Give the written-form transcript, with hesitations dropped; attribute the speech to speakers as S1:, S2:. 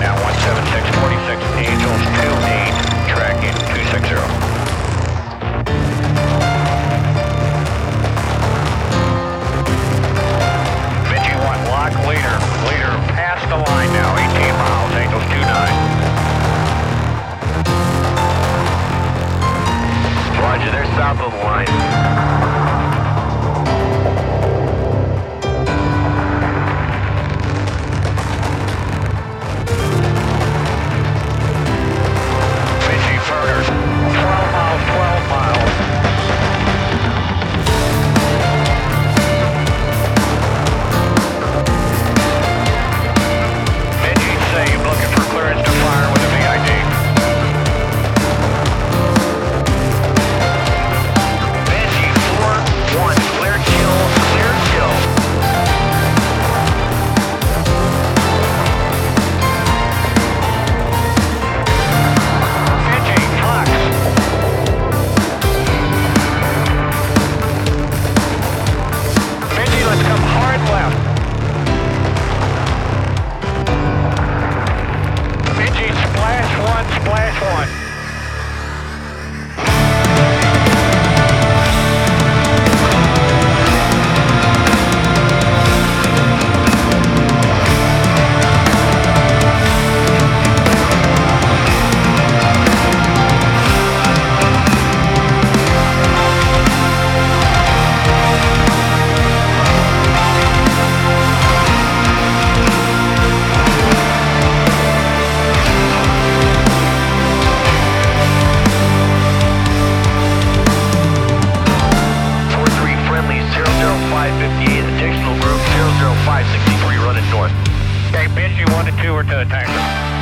S1: now 17646, Angels 28, tracking 260. Lock leader past the line now, 18 miles, Angels 29.
S2: Roger, they're south of the line.
S1: Vinci Furners, 12 miles, 12 miles. Looking for clearance to fire with a VID. Benji 4-1, clear chill, clear chill. Benji, Fox. Benji, let's come hard left. Splash one. Hey, Benji 1 to 2 or to the tanker.